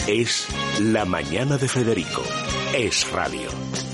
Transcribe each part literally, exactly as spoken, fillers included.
Es La Mañana de Federico. Es radio.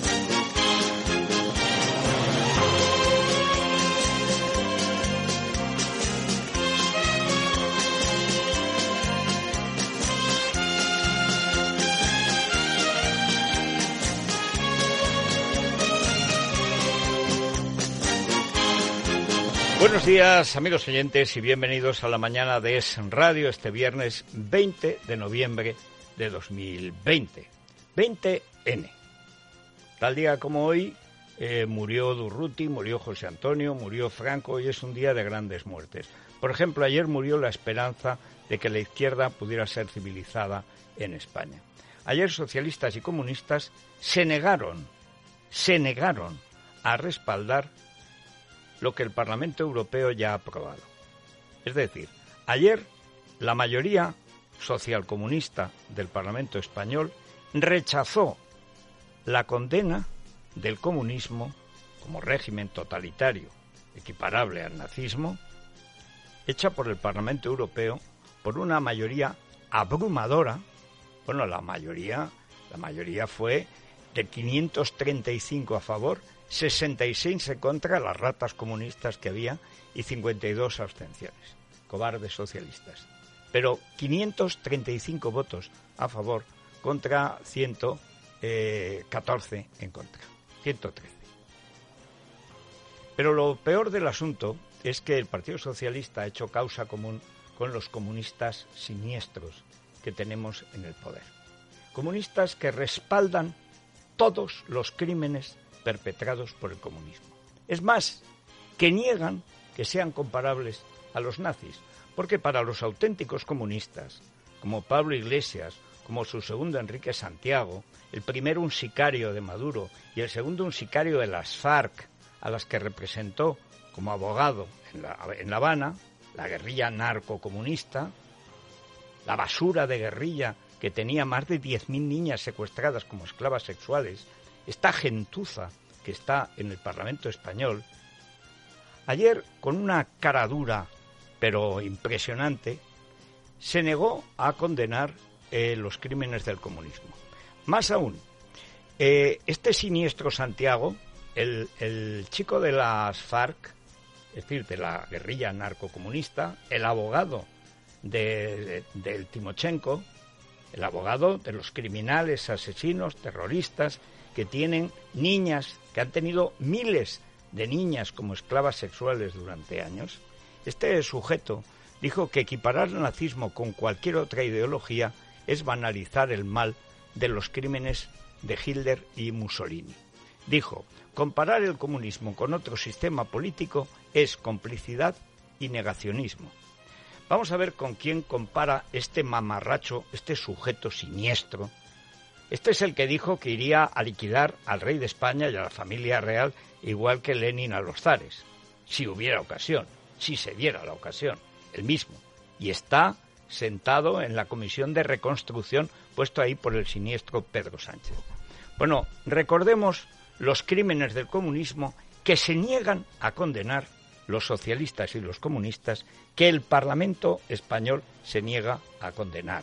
Buenos días, amigos oyentes, y bienvenidos a la mañana de Es Radio este viernes veinte de noviembre de dos mil veinte. veinte ene. Tal día como hoy eh, murió Durruti, murió José Antonio, murió Franco, y es un día de grandes muertes. Por ejemplo, ayer murió la esperanza de que la izquierda pudiera ser civilizada en España. Ayer socialistas y comunistas se negaron, se negaron a respaldar lo que el Parlamento Europeo ya ha aprobado. Es decir, ayer la mayoría socialcomunista del Parlamento español rechazó la condena del comunismo como régimen totalitario equiparable al nazismo, hecha por el Parlamento Europeo por una mayoría abrumadora. Bueno, la mayoría, la mayoría fue de quinientos treinta y cinco a favor, sesenta y seis en contra, las ratas comunistas que había, y cincuenta y dos abstenciones, cobardes socialistas. Pero quinientos treinta y cinco votos a favor contra ciento catorce en contra, ciento trece. Pero lo peor del asunto es que el Partido Socialista ha hecho causa común con los comunistas siniestros que tenemos en el poder. Comunistas que respaldan todos los crímenes perpetrados por el comunismo. Es más, que niegan que sean comparables a los nazis, porque para los auténticos comunistas, como Pablo Iglesias, como su segundo Enrique Santiago, el primero un sicario de Maduro y el segundo un sicario de las FARC, a las que representó como abogado en La, en La Habana, la guerrilla narcocomunista, la basura de guerrilla que tenía más de diez mil niñas secuestradas como esclavas sexuales, esta gentuza que está en el Parlamento español, ayer, con una cara dura pero impresionante, se negó a condenar eh, los crímenes del comunismo. Más aún, eh, este siniestro Santiago, el, el chico de las FARC, es decir, de la guerrilla narcocomunista, el abogado de, de, del Timochenko, el abogado de los criminales, asesinos, terroristas, que tienen niñas, que han tenido miles de niñas como esclavas sexuales durante años. Este sujeto dijo que equiparar el nazismo con cualquier otra ideología es banalizar el mal de los crímenes de Hitler y Mussolini. Dijo, comparar el comunismo con otro sistema político es complicidad y negacionismo. Vamos a ver con quién compara este mamarracho, este sujeto siniestro. Este es el que dijo que iría a liquidar al rey de España y a la familia real, igual que Lenin a los zares, si hubiera ocasión, si se diera la ocasión, el mismo. Y está sentado en la Comisión de Reconstrucción, puesto ahí por el siniestro Pedro Sánchez. Bueno, recordemos los crímenes del comunismo que se niegan a condenar los socialistas y los comunistas, que el Parlamento español se niega a condenar.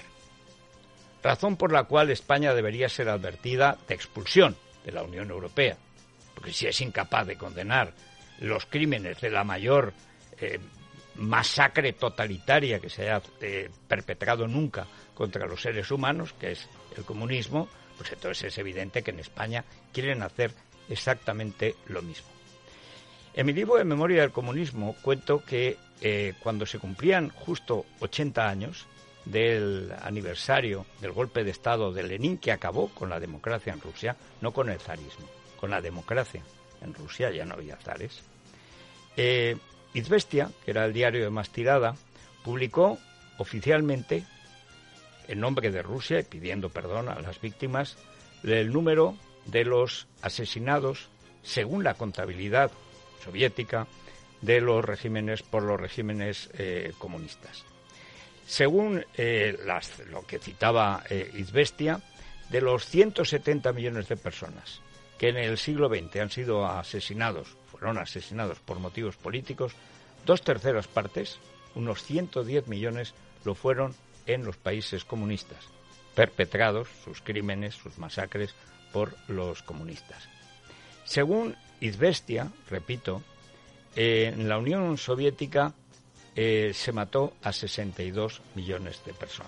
Razón por la cual España debería ser advertida de expulsión de la Unión Europea, porque si es incapaz de condenar los crímenes de la mayor eh, masacre totalitaria que se haya eh, perpetrado nunca contra los seres humanos, que es el comunismo, pues entonces es evidente que en España quieren hacer exactamente lo mismo. En mi libro de Memoria del Comunismo cuento que eh, cuando se cumplían justo ochenta años del aniversario del golpe de Estado de Lenin, que acabó con la democracia en Rusia, no con el zarismo, con la democracia. En Rusia ya no había zares. Eh, Izvestia, que era el diario de más tirada, publicó oficialmente, en nombre de Rusia y pidiendo perdón a las víctimas, el número de los asesinados, según la contabilidad soviética, de los regímenes por los regímenes eh, comunistas. Según eh, las, lo que citaba eh, Izvestia, de los ciento setenta millones de personas que en el siglo veinte han sido asesinados, fueron asesinados por motivos políticos, dos terceras partes, unos ciento diez millones, lo fueron en los países comunistas. perpetrados, sus crímenes, sus masacres por los comunistas. Según Izvestia, repito, eh, en la Unión Soviética eh, se mató a sesenta y dos millones de personas.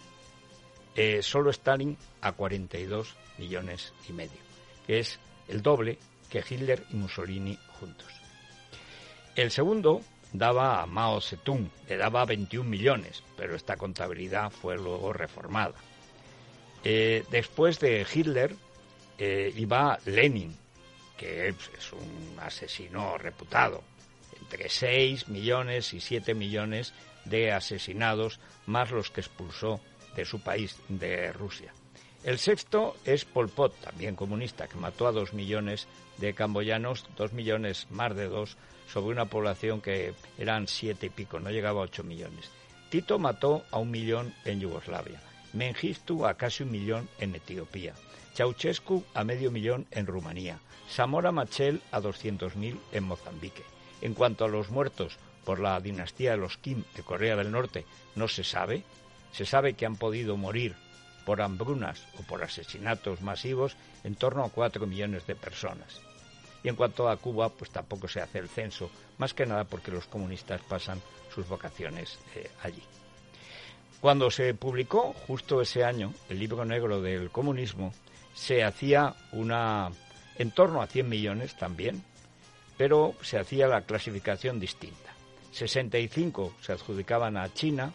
Eh, solo Stalin a cuarenta y dos millones y medio, que es el doble que Hitler y Mussolini juntos. El segundo daba a Mao Zedong, le daba veintiún millones, pero esta contabilidad fue luego reformada. Eh, después de Hitler eh, iba Lenin, que es un asesino reputado, entre seis millones y siete millones de asesinados, más los que expulsó de su país, de Rusia. El sexto es Pol Pot, también comunista, que mató a dos millones de camboyanos, dos millones más de dos, sobre una población que eran siete y pico, no llegaba a ocho millones. Tito mató a un millón en Yugoslavia, Mengistu a casi un millón en Etiopía, Ceausescu a medio millón en Rumanía, Samora Machel a doscientos mil en Mozambique. En cuanto a los muertos por la dinastía de los Kim de Corea del Norte, no se sabe. Se sabe que han podido morir por hambrunas o por asesinatos masivos en torno a cuatro millones de personas. Y en cuanto a Cuba, pues tampoco se hace el censo, más que nada porque los comunistas pasan sus vacaciones eh, allí. Cuando se publicó, justo ese año, el libro negro del comunismo, se hacía una en torno a cien millones también, pero se hacía la clasificación distinta. sesenta y cinco se adjudicaban a China,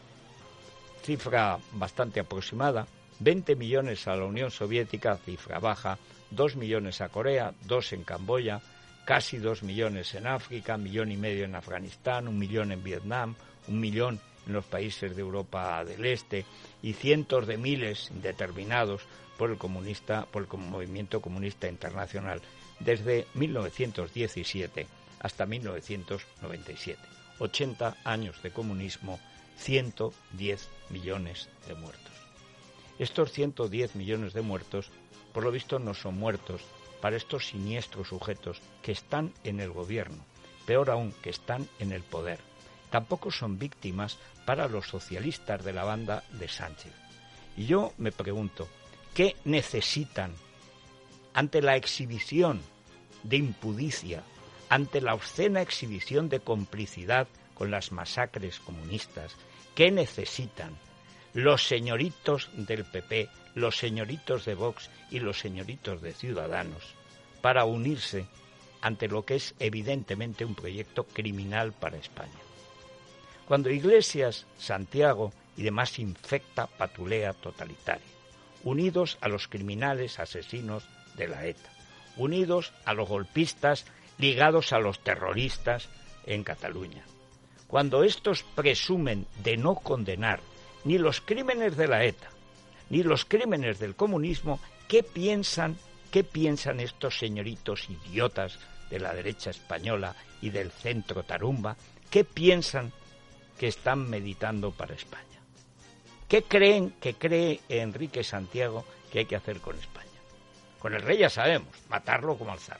cifra bastante aproximada, veinte millones a la Unión Soviética, cifra baja, dos millones a Corea, dos en Camboya, casi dos millones en África, millón y medio en Afganistán, un millón en Vietnam, un millón en los países de Europa del Este y cientos de miles indeterminados por el comunista, por el movimiento comunista internacional desde mil novecientos diecisiete hasta mil novecientos noventa y siete. ochenta años de comunismo, ciento diez millones de muertos. Estos ciento diez millones de muertos, por lo visto, no son muertos para estos siniestros sujetos que están en el gobierno, peor aún, que están en el poder. Tampoco son víctimas para los socialistas de la banda de Sánchez. Y yo me pregunto, ¿qué necesitan ante la exhibición de impudicia, ante la obscena exhibición de complicidad con las masacres comunistas? ¿Qué necesitan los señoritos del P P, los señoritos de Vox y los señoritos de Ciudadanos para unirse ante lo que es evidentemente un proyecto criminal para España? Cuando Iglesias, Santiago y demás infecta patulea totalitaria, unidos a los criminales asesinos de la ETA, unidos a los golpistas ligados a los terroristas en Cataluña. Cuando estos presumen de no condenar ni los crímenes de la ETA, ni los crímenes del comunismo, ¿qué piensan, qué piensan estos señoritos idiotas de la derecha española y del centro tarumba? ¿Qué piensan que están meditando para España? ¿Qué creen que cree Enrique Santiago que hay que hacer con España? Con el rey ya sabemos, matarlo como al zar.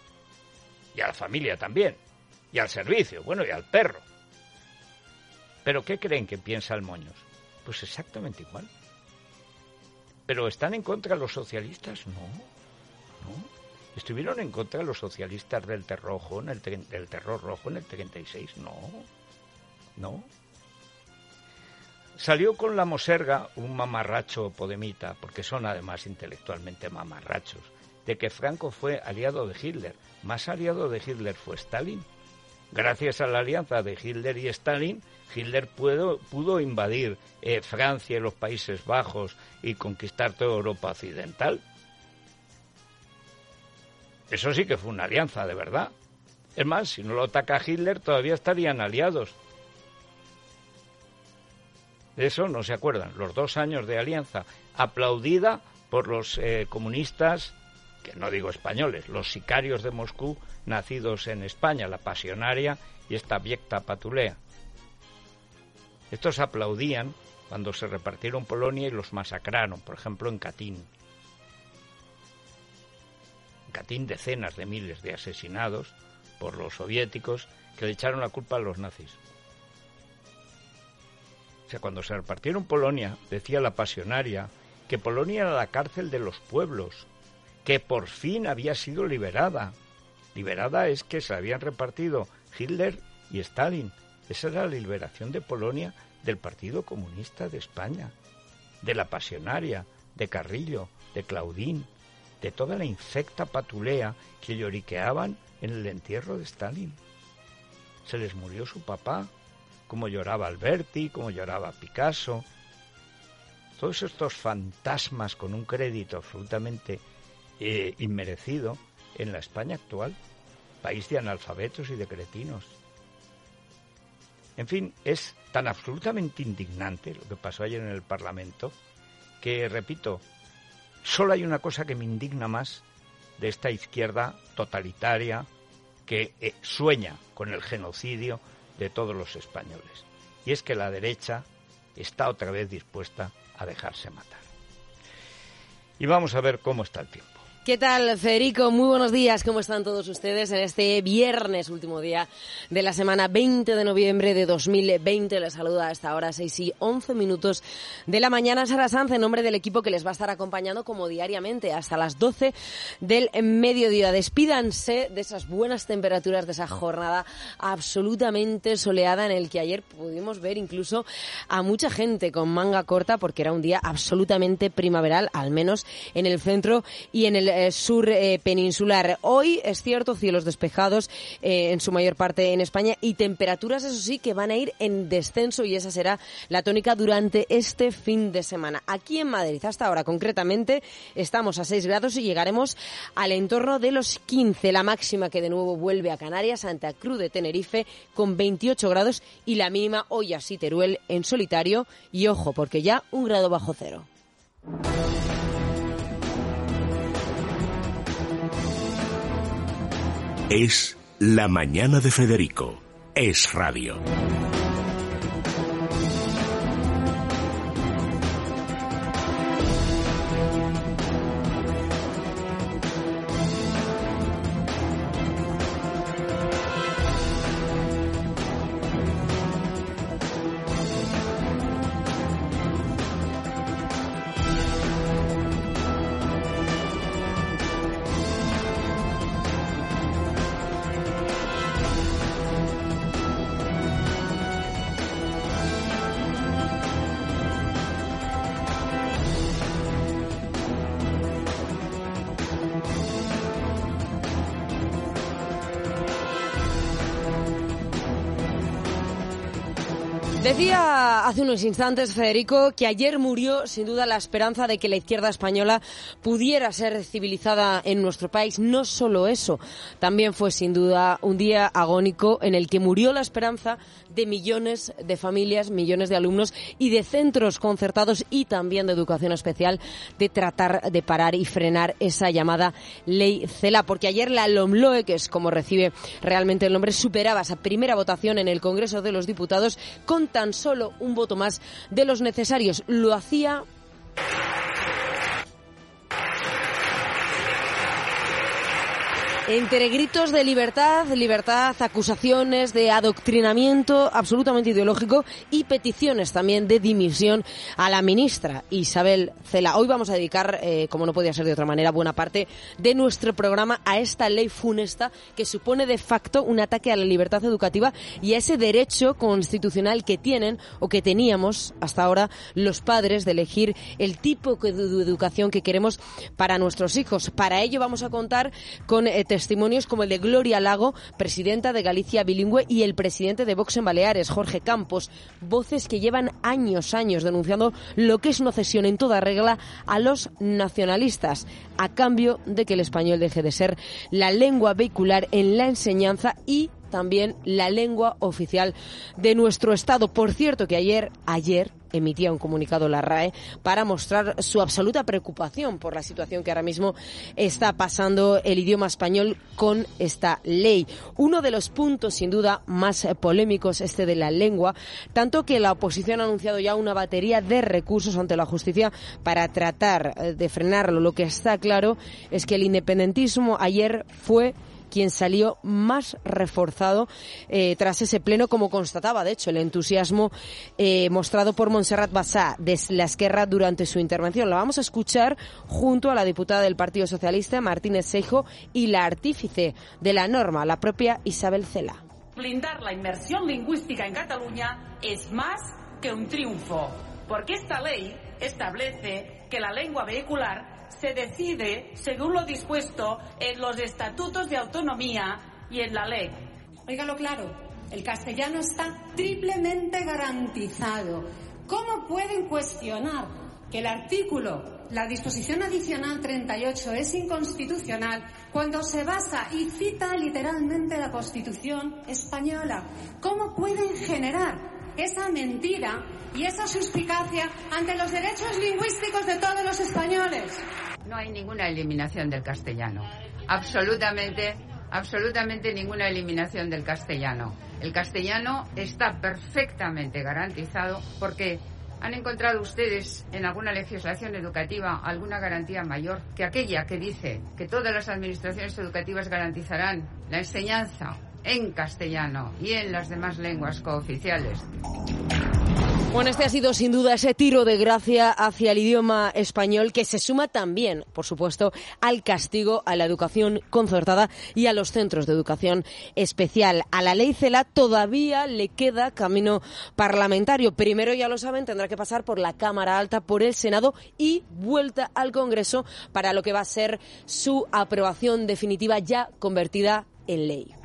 Y a la familia también, y al servicio, bueno, y al perro. ¿Pero qué creen que piensa el Moños? Pues exactamente igual. ¿Pero están en contra de los socialistas? No, no. ¿Estuvieron en contra de los socialistas del terror rojo en el, del terror rojo en el treinta y seis? No, no. Salió con la moserga un mamarracho podemita, porque son además intelectualmente mamarrachos, de que Franco fue aliado de Hitler. Más aliado de Hitler fue Stalin. Gracias a la alianza de Hitler y Stalin, Hitler pudo, pudo invadir eh, Francia y los Países Bajos y conquistar toda Europa occidental. Eso sí que fue una alianza, de verdad. Es más, si no lo ataca Hitler, todavía estarían aliados. De eso no se acuerdan. Los dos años de alianza, aplaudida por los eh, comunistas, que no digo españoles, los sicarios de Moscú nacidos en España, la Pasionaria y esta abyecta patulea. Estos aplaudían cuando se repartieron Polonia y los masacraron, por ejemplo en Katyn. En Katyn decenas de miles de asesinados por los soviéticos que le echaron la culpa a los nazis. O sea, cuando se repartieron Polonia, decía la Pasionaria que Polonia era la cárcel de los pueblos, que por fin había sido liberada. Liberada es que se habían repartido Hitler y Stalin. Esa era la liberación de Polonia del Partido Comunista de España, de la Pasionaria, de Carrillo, de Claudín, de toda la infecta patulea que lloriqueaban en el entierro de Stalin. Se les murió su papá, como lloraba Alberti, como lloraba Picasso. Todos estos fantasmas con un crédito absolutamente eh, inmerecido en la España actual, país de analfabetos y de cretinos. En fin, es tan absolutamente indignante lo que pasó ayer en el Parlamento que, repito, solo hay una cosa que me indigna más de esta izquierda totalitaria que eh, sueña con el genocidio de todos los españoles. Y es que la derecha está otra vez dispuesta a dejarse matar. Y vamos a ver cómo está el tiempo. ¿Qué tal, Federico? Muy buenos días. ¿Cómo están todos ustedes en este viernes, último día de la semana veinte de noviembre de dos mil veinte? Les saluda a esta hora, seis y once minutos de la mañana, Sara Sanz, en nombre del equipo que les va a estar acompañando como diariamente hasta las doce del mediodía. Despídanse de esas buenas temperaturas, de esa jornada absolutamente soleada en el que ayer pudimos ver incluso a mucha gente con manga corta porque era un día absolutamente primaveral, al menos en el centro y en el sur eh, peninsular. Hoy es cierto, cielos despejados eh, en su mayor parte en España y temperaturas, eso sí, que van a ir en descenso y esa será la tónica durante este fin de semana. Aquí en Madrid, hasta ahora concretamente, estamos a seis grados y llegaremos al entorno de los quince. La máxima que de nuevo vuelve a Canarias, Santa Cruz de Tenerife, con veintiocho grados y la mínima hoy así Teruel en solitario y ojo, porque ya un grado bajo cero. Es La Mañana de Federico. Es radio. Decía hace unos instantes, Federico, que ayer murió sin duda la esperanza de que la izquierda española pudiera ser civilizada en nuestro país. No solo eso, también fue sin duda un día agónico en el que murió la esperanza de millones de familias, millones de alumnos y de centros concertados y también de educación especial de tratar de parar y frenar esa llamada ley CELA. Porque ayer la LOMLOE, que es como recibe realmente el nombre, superaba esa primera votación en el Congreso de los Diputados con tan solo un voto más de los necesarios. Lo hacía entre gritos de libertad, libertad, acusaciones de adoctrinamiento absolutamente ideológico y peticiones también de dimisión a la ministra Isabel Cela. Hoy vamos a dedicar, eh, como no podía ser de otra manera, buena parte de nuestro programa a esta ley funesta que supone de facto un ataque a la libertad educativa y a ese derecho constitucional que tienen o que teníamos hasta ahora los padres de elegir el tipo de educación que queremos para nuestros hijos. Para ello vamos a contar con eh, testimonios como el de Gloria Lago, presidenta de Galicia Bilingüe, y el presidente de Vox en Baleares, Jorge Campos, voces que llevan años, años denunciando lo que es una cesión en toda regla a los nacionalistas, a cambio de que el español deje de ser la lengua vehicular en la enseñanza y también la lengua oficial de nuestro Estado. Por cierto, que ayer, ayer emitía un comunicado la RAE para mostrar su absoluta preocupación por la situación que ahora mismo está pasando el idioma español con esta ley. Uno de los puntos, sin duda, más polémicos, este de la lengua, tanto que la oposición ha anunciado ya una batería de recursos ante la justicia para tratar de frenarlo. Lo que está claro es que el independentismo ayer fue quien salió más reforzado eh, tras ese pleno, como constataba, de hecho, el entusiasmo eh, mostrado por Montserrat Bassà de la Esquerra durante su intervención. La vamos a escuchar junto a la diputada del Partido Socialista, Martínez Seijo, y la artífice de la norma, la propia Isabel Cela. Blindar la inmersión lingüística en Cataluña es más que un triunfo, porque esta ley establece que la lengua vehicular se decide según lo dispuesto en los estatutos de autonomía y en la ley. Óigalo claro, el castellano está triplemente garantizado. ¿Cómo pueden cuestionar que el artículo, la disposición adicional treinta y ocho, es inconstitucional cuando se basa y cita literalmente la Constitución española? ¿Cómo pueden generar esa mentira y esa suspicacia ante los derechos lingüísticos de todos los españoles? No hay ninguna eliminación del castellano. Absolutamente, absolutamente ninguna eliminación del castellano. El castellano está perfectamente garantizado porque ¿han encontrado ustedes en alguna legislación educativa alguna garantía mayor que aquella que dice que todas las administraciones educativas garantizarán la enseñanza en castellano y en las demás lenguas cooficiales? Bueno, este ha sido sin duda ese tiro de gracia hacia el idioma español, que se suma también, por supuesto, al castigo a la educación concertada y a los centros de educación especial. A la ley Cela todavía le queda camino parlamentario. Primero, ya lo saben, tendrá que pasar por la Cámara Alta, por el Senado y vuelta al Congreso para lo que va a ser su aprobación definitiva, ya convertida en ley.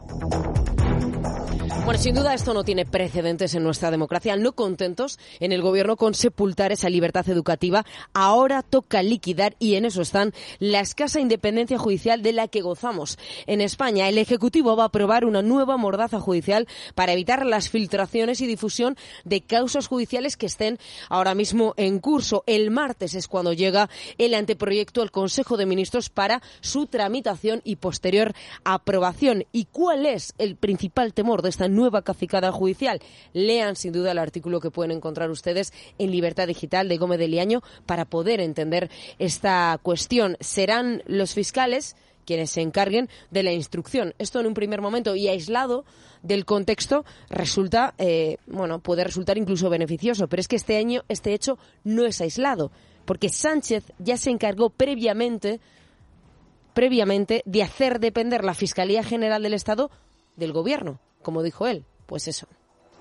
Bueno, sin duda esto no tiene precedentes en nuestra democracia. No contentos en el gobierno con sepultar esa libertad educativa, ahora toca liquidar, y en eso están, la escasa independencia judicial de la que gozamos en España. El Ejecutivo va a aprobar una nueva mordaza judicial para evitar las filtraciones y difusión de causas judiciales que estén ahora mismo en curso. El martes es cuando llega el anteproyecto al Consejo de Ministros para su tramitación y posterior aprobación. ¿Y cuál es el principal temor de esta nueva cacicada judicial? Lean sin duda el artículo que pueden encontrar ustedes en Libertad Digital de Gómez de Liaño para poder entender esta cuestión. Serán los fiscales quienes se encarguen de la instrucción. Esto en un primer momento y aislado del contexto resulta, eh, bueno, puede resultar incluso beneficioso, pero es que este año este hecho no es aislado, porque Sánchez ya se encargó previamente, previamente de hacer depender la Fiscalía General del Estado del Gobierno. Como dijo él, pues eso.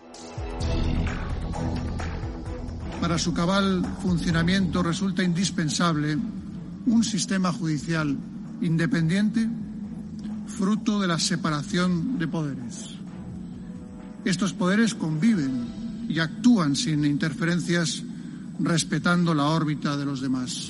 Para su cabal funcionamiento resulta indispensable un sistema judicial independiente, fruto de la separación de poderes. Estos poderes conviven y actúan sin interferencias, respetando la órbita de los demás.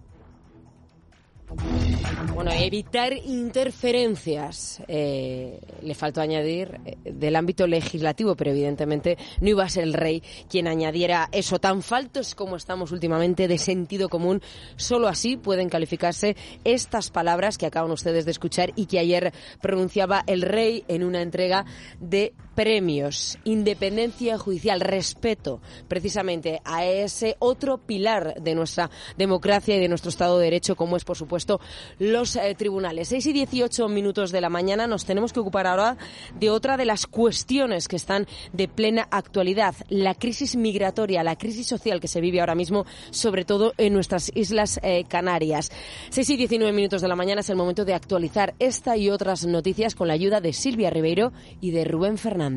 Bueno, evitar interferencias, eh, le faltó añadir, eh, del ámbito legislativo, pero evidentemente no iba a ser el rey quien añadiera eso. Tan faltos como estamos últimamente de sentido común, solo así pueden calificarse estas palabras que acaban ustedes de escuchar y que ayer pronunciaba el rey en una entrega de premios. Independencia judicial, respeto precisamente a ese otro pilar de nuestra democracia y de nuestro Estado de Derecho, como es, por supuesto, los eh, tribunales. seis y dieciocho minutos de la mañana. Nos tenemos que ocupar ahora de otra de las cuestiones que están de plena actualidad, la crisis migratoria, la crisis social que se vive ahora mismo, sobre todo en nuestras Islas eh, Canarias. seis y diecinueve minutos de la mañana es el momento de actualizar esta y otras noticias con la ayuda de Silvia Ribeiro y de Rubén Fernández.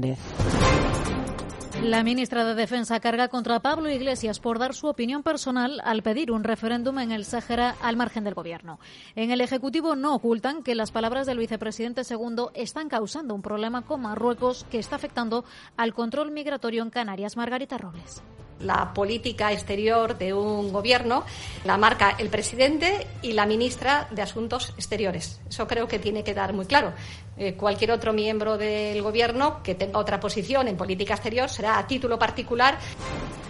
La ministra de Defensa carga contra Pablo Iglesias por dar su opinión personal al pedir un referéndum en el Sáhara al margen del Gobierno. En el Ejecutivo no ocultan que las palabras del vicepresidente segundo están causando un problema con Marruecos que está afectando al control migratorio en Canarias. Margarita Robles. La política exterior de un gobierno la marca el presidente y la ministra de Asuntos Exteriores. Eso creo que tiene que quedar muy claro. Eh, cualquier otro miembro del gobierno que tenga otra posición en política exterior será a título particular.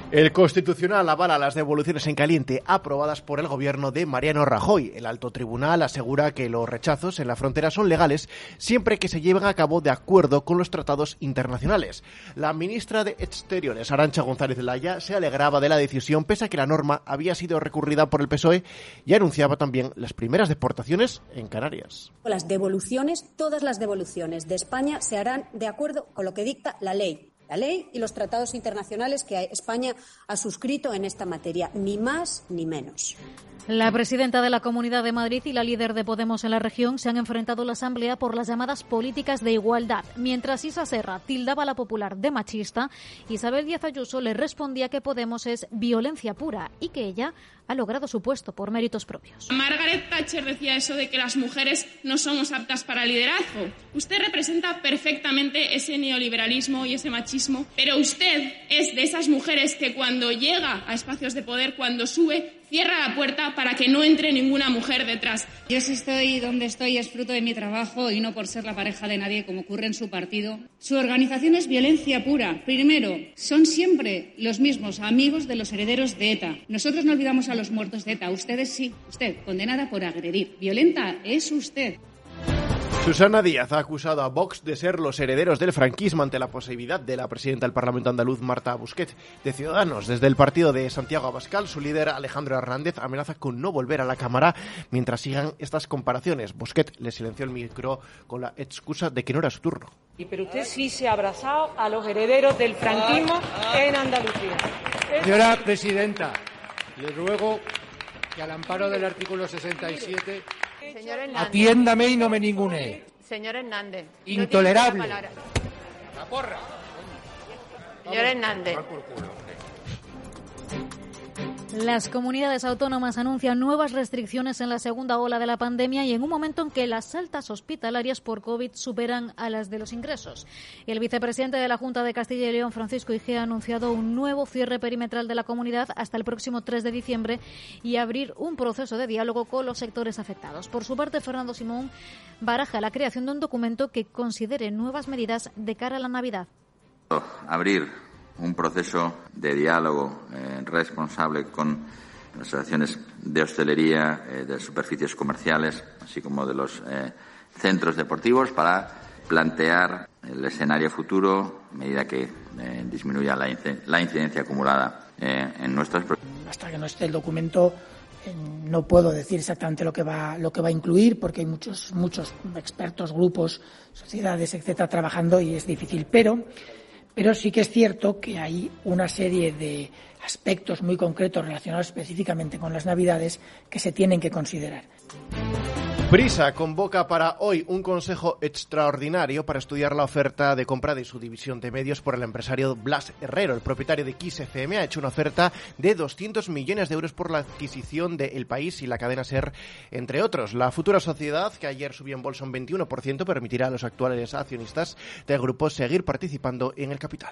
El Constitucional avala las devoluciones en caliente aprobadas por el gobierno de Mariano Rajoy. El alto tribunal asegura que los rechazos en la frontera son legales siempre que se lleven a cabo de acuerdo con los tratados internacionales. La ministra de Exteriores, Arantxa González Laya, se alegraba de la decisión pese a que la norma había sido recurrida por el P S O E y anunciaba también las primeras deportaciones en Canarias. Las devoluciones, todas las devoluciones de España se harán de acuerdo con lo que dicta la ley. La ley y los tratados internacionales que España ha suscrito en esta materia, ni más ni menos. La presidenta de la Comunidad de Madrid y la líder de Podemos en la región se han enfrentado a la Asamblea por las llamadas políticas de igualdad. Mientras Isa Serra tildaba a la Popular de machista, Isabel Díaz Ayuso le respondía que Podemos es violencia pura y que ella ha logrado su puesto por méritos propios. Margaret Thatcher decía eso de que las mujeres no somos aptas para el liderazgo. Usted representa perfectamente ese neoliberalismo y ese machismo, pero usted es de esas mujeres que cuando llega a espacios de poder, cuando sube, cierra la puerta para que no entre ninguna mujer detrás. Yo si estoy donde estoy es fruto de mi trabajo y no por ser la pareja de nadie como ocurre en su partido. Su organización es violencia pura. Primero, son siempre los mismos amigos de los herederos de ETA. Nosotros no olvidamos a los muertos de ETA. Ustedes sí. Usted, condenada por agredir. Violenta es usted. Susana Díaz ha acusado a Vox de ser los herederos del franquismo ante la posibilidad de la presidenta del Parlamento andaluz, Marta Busquets, de Ciudadanos. Desde el partido de Santiago Abascal, su líder, Alejandro Hernández, amenaza con no volver a la Cámara mientras sigan estas comparaciones. Busquets le silenció el micro con la excusa de que no era su turno. Y pero usted sí se ha abrazado a los herederos del franquismo en Andalucía. Señora presidenta, le ruego que al amparo del artículo sesenta y siete... Señor Hernández. Atiéndame y no me ningunee. Señor Hernández. Intolerable. No la porra. Señor Hernández. Las comunidades autónomas anuncian nuevas restricciones en la segunda ola de la pandemia y en un momento en que las altas hospitalarias por COVID superan a las de los ingresos. El vicepresidente de la Junta de Castilla y León, Francisco Igea, ha anunciado un nuevo cierre perimetral de la comunidad hasta el próximo tres de diciembre y abrir un proceso de diálogo con los sectores afectados. Por su parte, Fernando Simón baraja la creación de un documento que considere nuevas medidas de cara a la Navidad. Abrir un proceso de diálogo eh, responsable con las asociaciones de hostelería, eh, de superficies comerciales, así como de los eh, centros deportivos, para plantear el escenario futuro a medida que eh, disminuya la, inc- la incidencia acumulada eh, en nuestros. Hasta que no esté el documento eh, no puedo decir exactamente lo que va lo que va a incluir, porque hay muchos muchos expertos, grupos, sociedades, etcétera, trabajando y es difícil, pero Pero sí que es cierto que hay una serie de aspectos muy concretos relacionados específicamente con las Navidades que se tienen que considerar. Prisa convoca para hoy un consejo extraordinario para estudiar la oferta de compra de su división de medios por el empresario Blas Herrero. El propietario de Kiss F M ha hecho una oferta de doscientos millones de euros por la adquisición de El País y la cadena SER, entre otros. La futura sociedad, que ayer subió en bolsa un veintiuno por ciento, permitirá a los actuales accionistas del grupo seguir participando en el capital.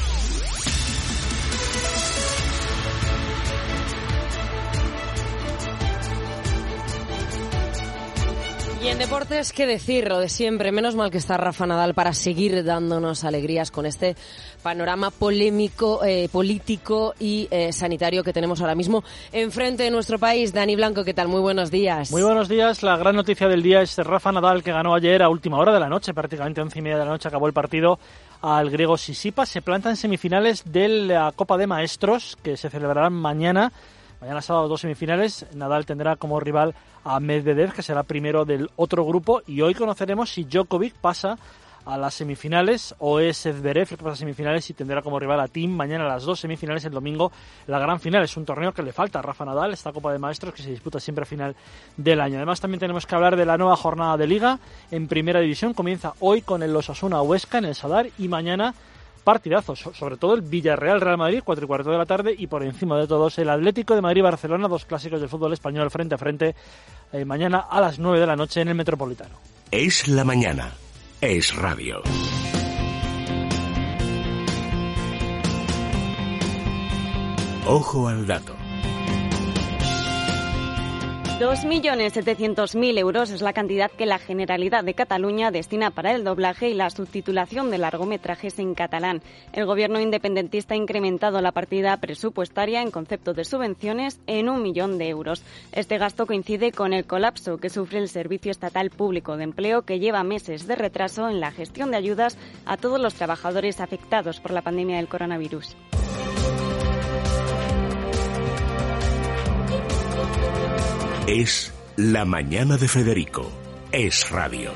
Y en deportes, ¿qué decir? Lo de siempre. Menos mal que está Rafa Nadal para seguir dándonos alegrías con este panorama polémico, eh, político y eh, sanitario que tenemos ahora mismo enfrente de nuestro país. Dani Blanco, ¿qué tal? Muy buenos días. Muy buenos días. La gran noticia del día es Rafa Nadal, que ganó ayer a última hora de la noche, prácticamente once y media de la noche acabó el partido, al griego Tsitsipas. Se planta en semifinales de la Copa de Maestros, que se celebrarán mañana. Mañana sábado, dos semifinales. Nadal tendrá como rival a Medvedev, que será primero del otro grupo, y hoy conoceremos si Djokovic pasa a las semifinales o es Zverev el que pasa a semifinales y tendrá como rival a Thiem. Mañana las dos semifinales, el domingo la gran final. Es un torneo que le falta a Rafa Nadal, esta Copa de Maestros que se disputa siempre a final del año. Además, también tenemos que hablar de la nueva jornada de Liga en Primera División. Comienza hoy con el Osasuna Huesca en el Sadar y mañana partidazos, sobre todo el Villarreal-Real Madrid, cuatro y cuarto de la tarde, y por encima de todos el Atlético de Madrid-Barcelona, dos clásicos del fútbol español frente a frente, eh, mañana a las nueve de la noche en el Metropolitano. Es la mañana. Es radio. Ojo al dato. dos millones setecientos mil euros es la cantidad que la Generalidad de Cataluña destina para el doblaje y la subtitulación de largometrajes en catalán. El gobierno independentista ha incrementado la partida presupuestaria en concepto de subvenciones en un millón de euros. Este gasto coincide con el colapso que sufre el Servicio Estatal Público de Empleo, que lleva meses de retraso en la gestión de ayudas a todos los trabajadores afectados por la pandemia del coronavirus. Es La Mañana de Federico. Es radio.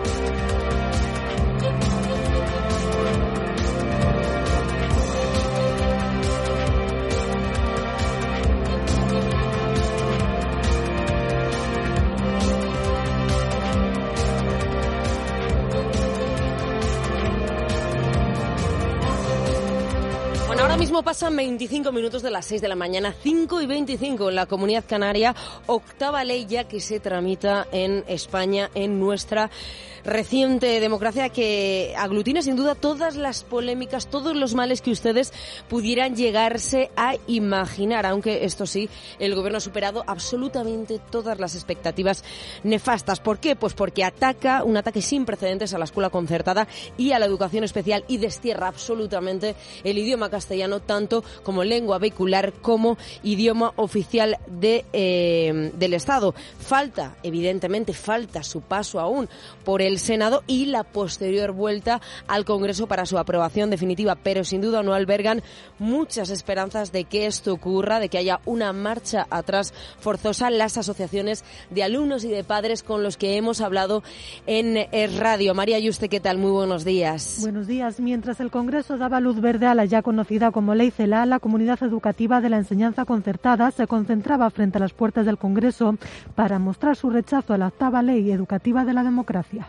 Pasan veinticinco minutos de las seis de la mañana, cinco y veinticinco en la Comunidad Canaria, octava ley ya que se tramita en España, en nuestra reciente democracia, que aglutina sin duda todas las polémicas, todos los males que ustedes pudieran llegarse a imaginar, aunque esto sí, el gobierno ha superado absolutamente todas las expectativas nefastas. ¿Por qué? Pues porque ataca, un ataque sin precedentes a la escuela concertada y a la educación especial, y destierra absolutamente el idioma castellano tanto como lengua vehicular como idioma oficial de, eh, del Estado. Falta, evidentemente, falta su paso aún por el Senado y la posterior vuelta al Congreso para su aprobación definitiva, pero sin duda no albergan muchas esperanzas de que esto ocurra, de que haya una marcha atrás forzosa. Las asociaciones de alumnos y de padres con los que hemos hablado en Es Radio. María Yuste, ¿qué tal? Muy buenos días. Buenos días. Mientras el Congreso daba luz verde a la ya conocida como Ley CELA, la comunidad educativa de la enseñanza concertada se concentraba frente a las puertas del Congreso para mostrar su rechazo a la octava ley educativa de la democracia.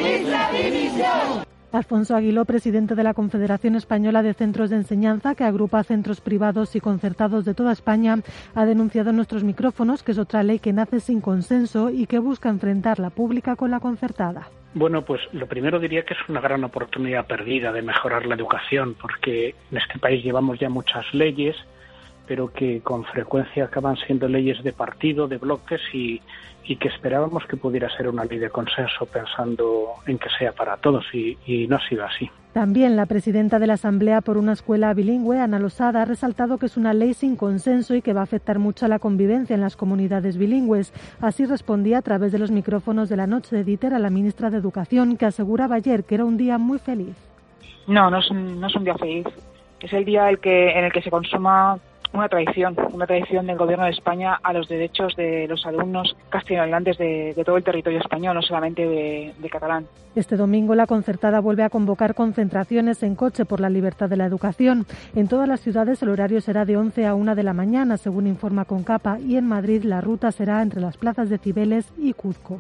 Alfonso Aguiló, presidente de la Confederación Española de Centros de Enseñanza, que agrupa centros privados y concertados de toda España, ha denunciado en nuestros micrófonos que es otra ley que nace sin consenso y que busca enfrentar la pública con la concertada. Bueno, pues lo primero diría que es una gran oportunidad perdida de mejorar la educación, porque en este país llevamos ya muchas leyes, pero que con frecuencia acaban siendo leyes de partido, de bloques, y, y que esperábamos que pudiera ser una ley de consenso pensando en que sea para todos, y, y no ha sido así. También la presidenta de la Asamblea por una Escuela Bilingüe, Ana Losada, ha resaltado que es una ley sin consenso y que va a afectar mucho a la convivencia en las comunidades bilingües. Así respondía a través de los micrófonos de La Noche de Dieter a la ministra de Educación, que aseguraba ayer que era un día muy feliz. No, no es un, no es un día feliz. Es el día el que, en el que se consuma una traición, una traición del Gobierno de España a los derechos de los alumnos castellanohablantes de, de todo el territorio español, no solamente de, de catalán. Este domingo la concertada vuelve a convocar concentraciones en coche por la libertad de la educación. En todas las ciudades el horario será de once a una de la mañana, según informa Concapa, y en Madrid la ruta será entre las plazas de Cibeles y Cuzco.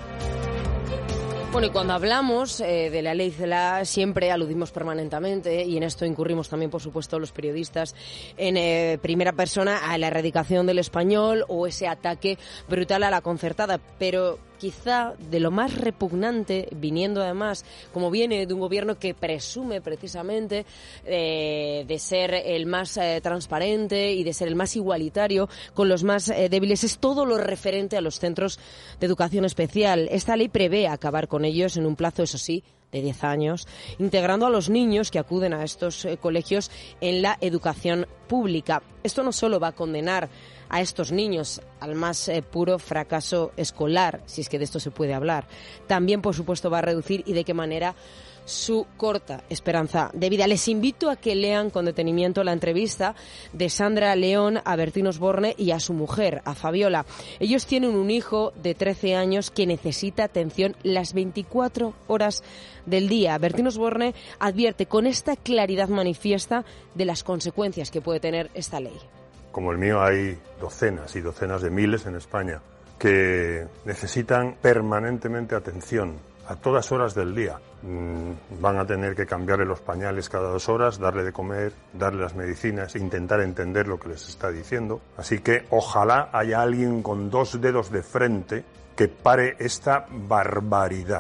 Bueno, y cuando hablamos eh, de la ley CELA siempre aludimos permanentemente, y en esto incurrimos también, por supuesto, los periodistas, en eh, primera persona a la erradicación del español o ese ataque brutal a la concertada, pero quizá de lo más repugnante, viniendo además, como viene de un gobierno que presume precisamente eh, de ser el más eh, transparente y de ser el más igualitario con los más eh, débiles, es todo lo referente a los centros de educación especial. Esta ley prevé acabar con ellos en un plazo, eso sí, de diez años, integrando a los niños que acuden a estos eh, colegios en la educación pública. Esto no solo va a condenar a estos niños al más eh, puro fracaso escolar, si es que de esto se puede hablar, también, por supuesto, va a reducir, y de qué manera, su corta esperanza de vida. Les invito a que lean con detenimiento la entrevista de Sandra León a Bertín Osborne y a su mujer, a Fabiola. Ellos tienen un hijo de trece años que necesita atención las veinticuatro horas del día. Bertín Osborne advierte con esta claridad manifiesta de las consecuencias que puede tener esta ley. Como el mío hay docenas y docenas de miles en España que necesitan permanentemente atención a todas horas del día. Mm, van a tener que cambiarle los pañales cada dos horas, darle de comer, darle las medicinas, intentar entender lo que les está diciendo. Así que ojalá haya alguien con dos dedos de frente que pare esta barbaridad.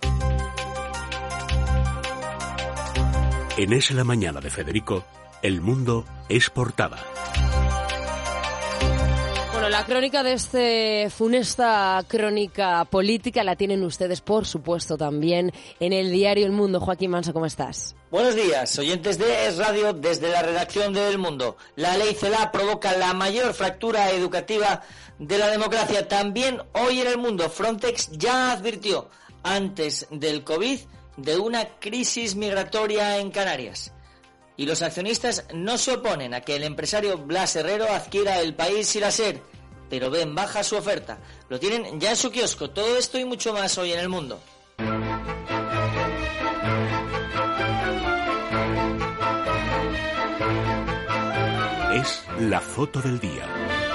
En Es la Mañana de Federico, El Mundo es portada. Bueno, la crónica de este funesta crónica política la tienen ustedes, por supuesto, también en el diario El Mundo. Joaquín Manso, ¿cómo estás? Buenos días, oyentes de Es Radio, desde la redacción de El Mundo. La ley CELA provoca la mayor fractura educativa de la democracia. También hoy en El Mundo, Frontex ya advirtió, antes del COVID, de una crisis migratoria en Canarias. Y los accionistas no se oponen a que el empresario Blas Herrero adquiera El País y la SER, pero ven baja su oferta. Lo tienen ya en su kiosco. Todo esto y mucho más hoy en El Mundo. Es la foto del día.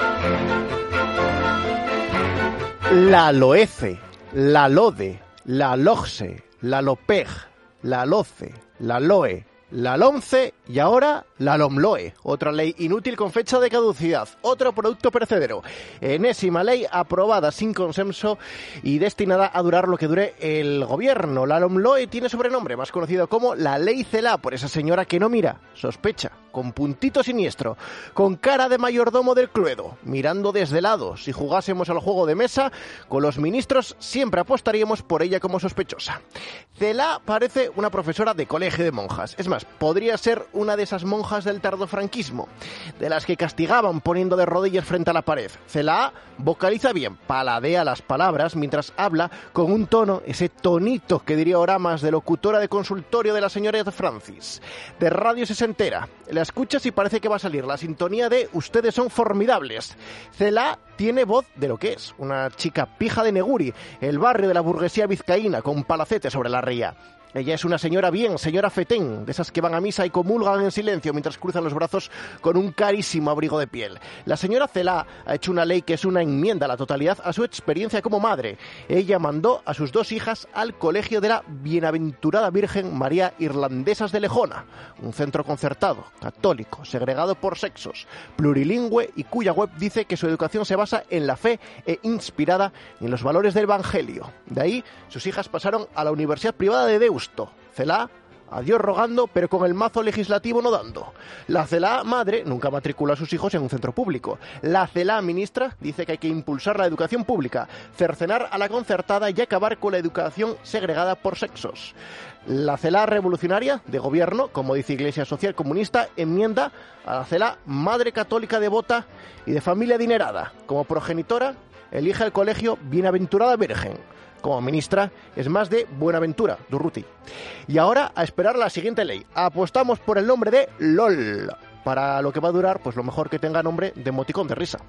La LOECE, la LODE, la LOGSE, la LOPEG, la LOCE, la LOE, la LOMCE y ahora la LOMLOE, otra ley inútil con fecha de caducidad, otro producto perecedero. Enésima ley aprobada sin consenso y destinada a durar lo que dure el gobierno. La LOMLOE tiene sobrenombre, más conocido como la Ley CELA, por esa señora que no mira, sospecha, con puntito siniestro, con cara de mayordomo del Cluedo, mirando desde lado. Si jugásemos al juego de mesa, con los ministros siempre apostaríamos por ella como sospechosa. CELA parece una profesora de colegio de monjas. Es más, podría ser una de esas monjas del tardofranquismo, de las que castigaban poniendo de rodillas frente a la pared. CELA vocaliza bien, paladea las palabras mientras habla con un tono, ese tonito que diría Oramas de locutora de consultorio de la señora Francis. De radio sesentera. La escuchas y parece que va a salir la sintonía de Ustedes son formidables. CELA tiene voz de lo que es, una chica pija de Neguri, el barrio de la burguesía vizcaína con palacete sobre la ría. Ella es una señora bien, señora fetén, de esas que van a misa y comulgan en silencio mientras cruzan los brazos con un carísimo abrigo de piel. La señora CELA ha hecho una ley que es una enmienda a la totalidad a su experiencia como madre. Ella mandó a sus dos hijas al colegio de la Bienaventurada Virgen María Irlandesas de Lejona, un centro concertado, católico, segregado por sexos, plurilingüe y cuya web dice que su educación se basa en la fe e inspirada en los valores del Evangelio. De ahí, sus hijas pasaron a la Universidad Privada de Deusto. CELA, a Dios rogando, pero con el mazo legislativo no dando. La CELA madre nunca matricula a sus hijos en un centro público. La CELA ministra dice que hay que impulsar la educación pública, cercenar a la concertada y acabar con la educación segregada por sexos. La CELA revolucionaria de gobierno, como dice Iglesia Social Comunista, enmienda a la CELA madre católica devota y de familia adinerada. Como progenitora, elige el colegio Bienaventurada Virgen. Como ministra es más de Buenaventura, Durruti. Y ahora a esperar la siguiente ley. Apostamos por el nombre de LOL. Para lo que va a durar, pues lo mejor que tenga nombre de emoticón de risa.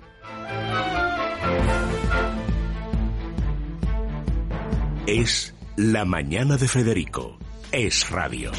Es la mañana de Federico. Es Radio.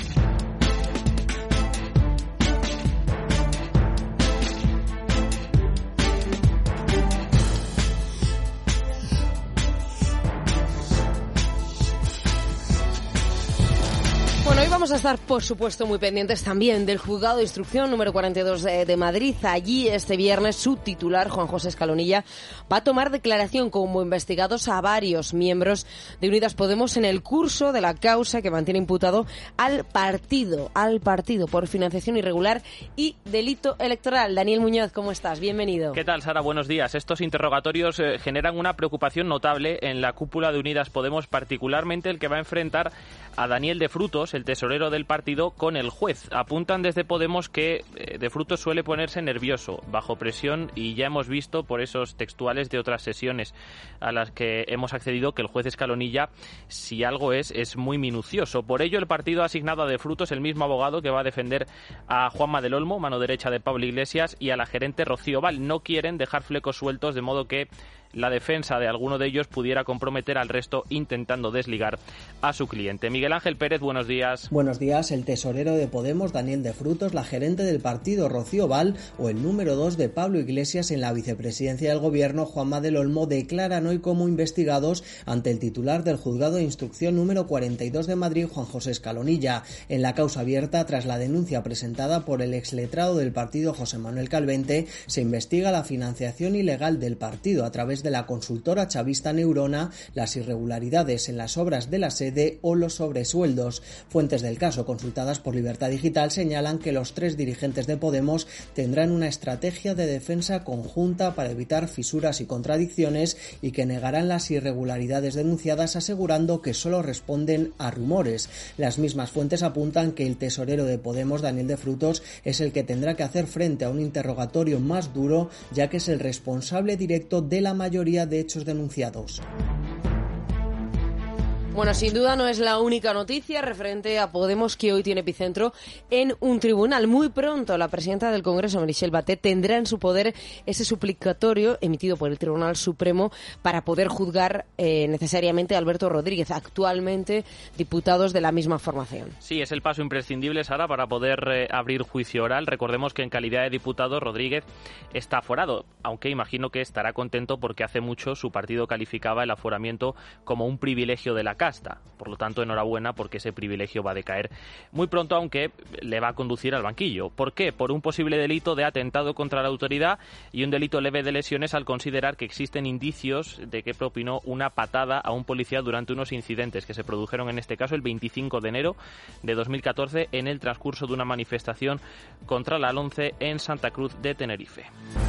Vamos a estar, por supuesto, muy pendientes también del Juzgado de Instrucción número cuarenta y dos de, de Madrid. Allí, este viernes, su titular, Juan José Escalonilla, va a tomar declaración como investigados a varios miembros de Unidas Podemos en el curso de la causa que mantiene imputado al partido, al partido por financiación irregular y delito electoral. Daniel Muñoz, ¿cómo estás? Bienvenido. ¿Qué tal, Sara? Buenos días. Estos interrogatorios eh, generan una preocupación notable en la cúpula de Unidas Podemos, particularmente el que va a enfrentar a Daniel de Frutos, el tesorero del partido, con el juez. Apuntan desde Podemos que eh, de Frutos suele ponerse nervioso, bajo presión, y ya hemos visto por esos textuales de otras sesiones a las que hemos accedido que el juez Escalonilla, si algo es, es muy minucioso. Por ello, el partido ha asignado a de Frutos el mismo abogado que va a defender a Juanma del Olmo, mano derecha de Pablo Iglesias, y a la gerente Rocío Val. No quieren dejar flecos sueltos, de modo que la defensa de alguno de ellos pudiera comprometer al resto intentando desligar a su cliente. Miguel Ángel Pérez, buenos días. Buenos días. El tesorero de Podemos, Daniel de Frutos, la gerente del partido, Rocío Val, o el número dos de Pablo Iglesias en la vicepresidencia del gobierno, Juanma del Olmo, declaran hoy como investigados ante el titular del Juzgado de Instrucción número cuarenta y dos de Madrid, Juan José Escalonilla, en la causa abierta tras la denuncia presentada por el exletrado del partido, José Manuel Calvente. Se investiga la financiación ilegal del partido a través de la consultora chavista Neurona, las irregularidades en las obras de la sede o los sobresueldos. Fuentes del del caso, consultadas por Libertad Digital, señalan que los tres dirigentes de Podemos tendrán una estrategia de defensa conjunta para evitar fisuras y contradicciones y que negarán las irregularidades denunciadas, asegurando que solo responden a rumores. Las mismas fuentes apuntan que el tesorero de Podemos, Daniel de Frutos, es el que tendrá que hacer frente a un interrogatorio más duro, ya que es el responsable directo de la mayoría de hechos denunciados. Bueno, sin duda no es la única noticia referente a Podemos que hoy tiene epicentro en un tribunal. Muy pronto la presidenta del Congreso, Meritxell Batet, tendrá en su poder ese suplicatorio emitido por el Tribunal Supremo para poder juzgar eh, necesariamente a Alberto Rodríguez, actualmente diputados de la misma formación. Sí, es el paso imprescindible, Sara, para poder eh, abrir juicio oral. Recordemos que en calidad de diputado Rodríguez está aforado, aunque imagino que estará contento porque hace mucho su partido calificaba el aforamiento como un privilegio de la casta. Por lo tanto, enhorabuena porque ese privilegio va a decaer muy pronto, aunque le va a conducir al banquillo. ¿Por qué? Por un posible delito de atentado contra la autoridad y un delito leve de lesiones al considerar que existen indicios de que propinó una patada a un policía durante unos incidentes que se produjeron en este caso el veinticinco de enero de dos mil catorce en el transcurso de una manifestación contra la LOMCE en Santa Cruz de Tenerife.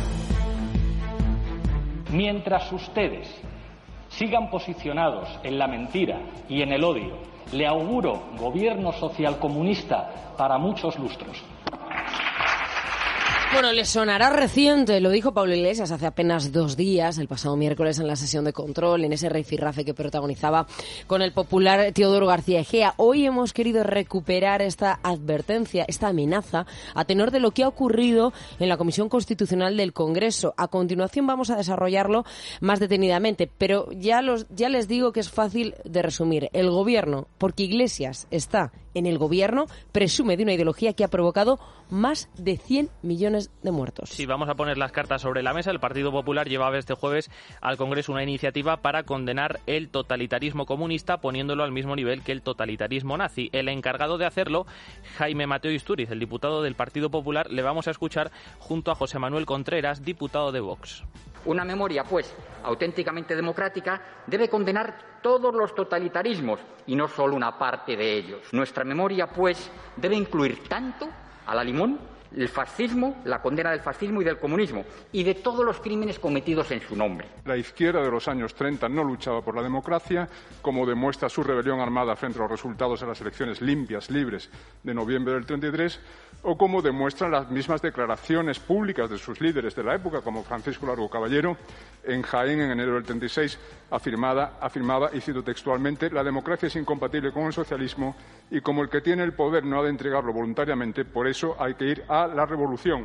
Mientras ustedes sigan posicionados en la mentira y en el odio, le auguro gobierno socialcomunista para muchos lustros. Bueno, le sonará reciente, lo dijo Pablo Iglesias hace apenas dos días, el pasado miércoles en la sesión de control, en ese rifirrafe que protagonizaba con el popular Teodoro García Egea. Hoy hemos querido recuperar esta advertencia, esta amenaza, a tenor de lo que ha ocurrido en la Comisión Constitucional del Congreso. A continuación vamos a desarrollarlo más detenidamente, pero ya, los, ya les digo que es fácil de resumir. El Gobierno, porque Iglesias está en el Gobierno, presume de una ideología que ha provocado más de cien millones de muertos. Sí, vamos a poner las cartas sobre la mesa. El Partido Popular llevaba este jueves al Congreso una iniciativa para condenar el totalitarismo comunista, poniéndolo al mismo nivel que el totalitarismo nazi. El encargado de hacerlo, Jaime Mateo Istúriz, el diputado del Partido Popular, le vamos a escuchar junto a José Manuel Contreras, diputado de Vox. Una memoria, pues, auténticamente democrática debe condenar todos los totalitarismos y no solo una parte de ellos. Nuestra memoria, pues, debe incluir tanto a la Limón, el fascismo, la condena del fascismo y del comunismo, y de todos los crímenes cometidos en su nombre. La izquierda de los años treinta no luchaba por la democracia, como demuestra su rebelión armada frente a los resultados de las elecciones limpias, libres de noviembre del treinta y tres, o como demuestran las mismas declaraciones públicas de sus líderes de la época, como Francisco Largo Caballero, en Jaén en enero del treinta y seis, afirmada, afirmaba, y cito textualmente, la democracia es incompatible con el socialismo y como el que tiene el poder no ha de entregarlo voluntariamente, por eso hay que ir a la revolución.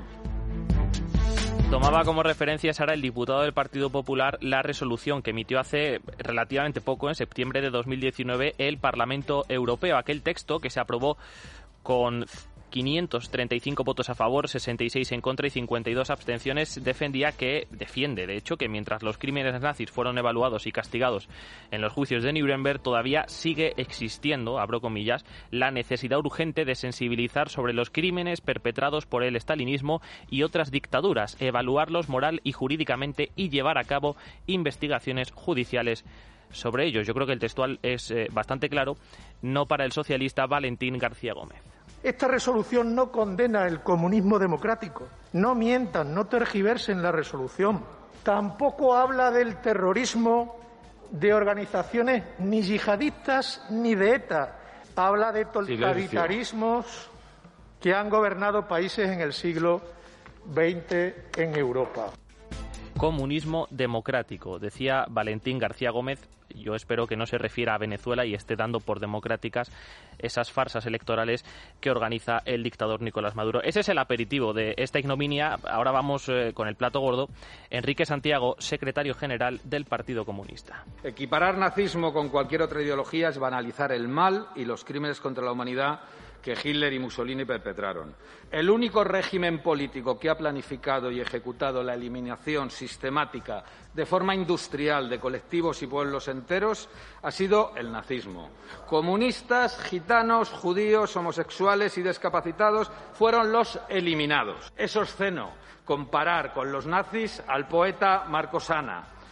Tomaba como referencia, Sara, el diputado del Partido Popular, la resolución que emitió hace relativamente poco, en septiembre de dos mil diecinueve, el Parlamento Europeo. Aquel texto que se aprobó con quinientos treinta y cinco votos a favor, sesenta y seis en contra y cincuenta y dos abstenciones, defendía que, defiende de hecho, que mientras los crímenes nazis fueron evaluados y castigados en los juicios de Nuremberg, todavía sigue existiendo, abro comillas, la necesidad urgente de sensibilizar sobre los crímenes perpetrados por el estalinismo y otras dictaduras, evaluarlos moral y jurídicamente y llevar a cabo investigaciones judiciales sobre ellos. Yo creo que el textual es eh, bastante claro, no para el socialista Valentín García Gómez. Esta resolución no condena el comunismo democrático. No mientan, no tergiversen la resolución. Tampoco habla del terrorismo de organizaciones ni yihadistas ni de ETA. Habla de totalitarismos que han gobernado países en el siglo veinte en Europa. Comunismo democrático, decía Valentín García Gómez. Yo espero que no se refiera a Venezuela y esté dando por democráticas esas farsas electorales que organiza el dictador Nicolás Maduro. Ese es el aperitivo de esta ignominia. Ahora vamos eh, con el plato gordo. Enrique Santiago, secretario general del Partido Comunista. Equiparar nazismo con cualquier otra ideología es banalizar el mal y los crímenes contra la humanidad que Hitler y Mussolini perpetraron. El único régimen político que ha planificado y ejecutado la eliminación sistemática de forma industrial de colectivos y pueblos enteros ha sido el nazismo. Comunistas, gitanos, judíos, homosexuales y discapacitados fueron los eliminados. Es obsceno comparar con los nazis al poeta Marco Sana,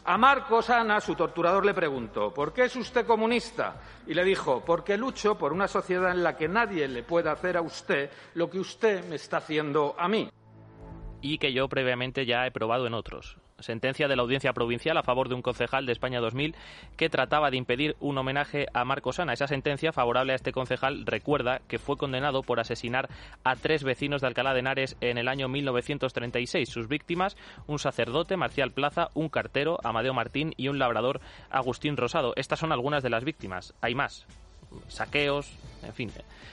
A Marcos Ana, su torturador, le preguntó: ¿por qué es usted comunista? Y le dijo: porque lucho por una sociedad en la que nadie le pueda hacer a usted lo que usted me está haciendo a mí. Y que yo previamente ya he probado en otros. Sentencia de la Audiencia Provincial a favor de un concejal de España dos mil que trataba de impedir un homenaje a Marcos Ana. Esa sentencia favorable a este concejal recuerda que fue condenado por asesinar a tres vecinos de Alcalá de Henares en el año mil novecientos treinta y seis. Sus víctimas, un sacerdote, Marcial Plaza, un cartero, Amadeo Martín, y un labrador, Agustín Rosado. Estas son algunas de las víctimas. Hay más. Saqueos, en fin.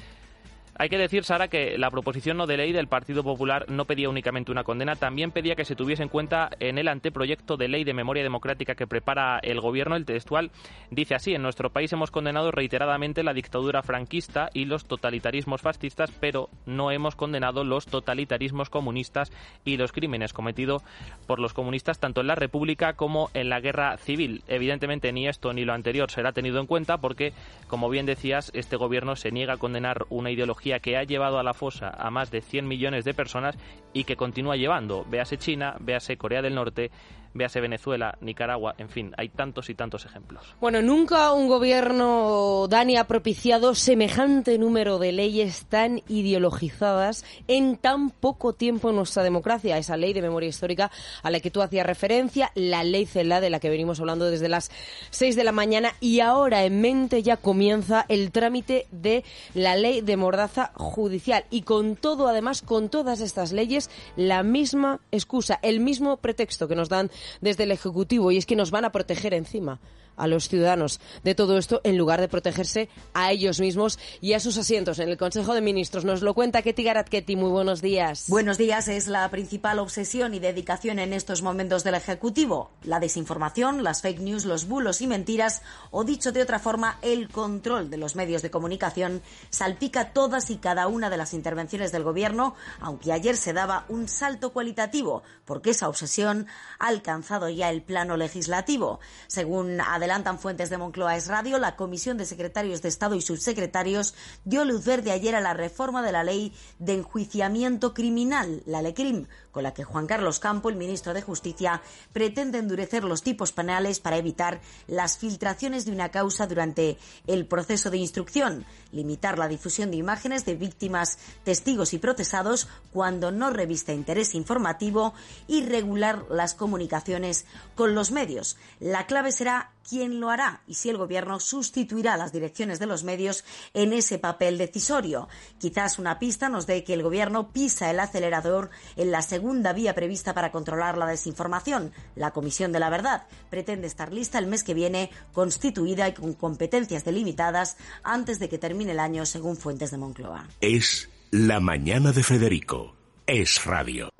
Hay que decir, Sara, que la proposición no de ley del Partido Popular no pedía únicamente una condena, también pedía que se tuviese en cuenta en el anteproyecto de ley de memoria democrática que prepara el Gobierno. El textual dice así: en nuestro país hemos condenado reiteradamente la dictadura franquista y los totalitarismos fascistas, pero no hemos condenado los totalitarismos comunistas y los crímenes cometidos por los comunistas tanto en la República como en la Guerra Civil. Evidentemente ni esto ni lo anterior será tenido en cuenta porque, como bien decías, este Gobierno se niega a condenar una ideología que ha llevado a la fosa a más de cien millones de personas y que continúa llevando. Véase China, véase Corea del Norte, véase Venezuela, Nicaragua, en fin, hay tantos y tantos ejemplos. Bueno, nunca un gobierno, Dani, ha propiciado semejante número de leyes tan ideologizadas en tan poco tiempo en nuestra democracia. Esa ley de memoria histórica a la que tú hacías referencia, la ley CELA, de la que venimos hablando desde las seis de la mañana, y ahora en mente ya comienza el trámite de la ley de mordaza judicial. Y con todo, además, con todas estas leyes, la misma excusa, el mismo pretexto que nos dan desde el Ejecutivo, y es que nos van a proteger encima a los ciudadanos de todo esto en lugar de protegerse a ellos mismos y a sus asientos en el Consejo de Ministros. Nos lo cuenta Ketty Garat-Ketty. Muy buenos días. Buenos días. Es la principal obsesión y dedicación en estos momentos del Ejecutivo: la desinformación, las fake news, los bulos y mentiras, o dicho de otra forma, el control de los medios de comunicación, salpica todas y cada una de las intervenciones del Gobierno, aunque ayer se daba un salto cualitativo, porque esa obsesión ha alcanzado ya el plano legislativo. Según adelantan fuentes de Moncloa Es Radio, la Comisión de Secretarios de Estado y Subsecretarios dio luz verde ayer a la reforma de la Ley de Enjuiciamiento Criminal, la LECRIM, con la que Juan Carlos Campo, el ministro de Justicia, pretende endurecer los tipos penales para evitar las filtraciones de una causa durante el proceso de instrucción, limitar la difusión de imágenes de víctimas, testigos y procesados cuando no revista interés informativo, y regular las comunicaciones con los medios. La clave será quién lo hará y si el Gobierno sustituirá las direcciones de los medios en ese papel decisorio. Quizás una pista nos dé que el Gobierno pisa el acelerador en la segunda vía prevista para controlar la desinformación. La Comisión de la Verdad pretende estar lista el mes que viene, constituida y con competencias delimitadas antes de que termine el año, según fuentes de Moncloa. Es la mañana de Federico. Es Radio.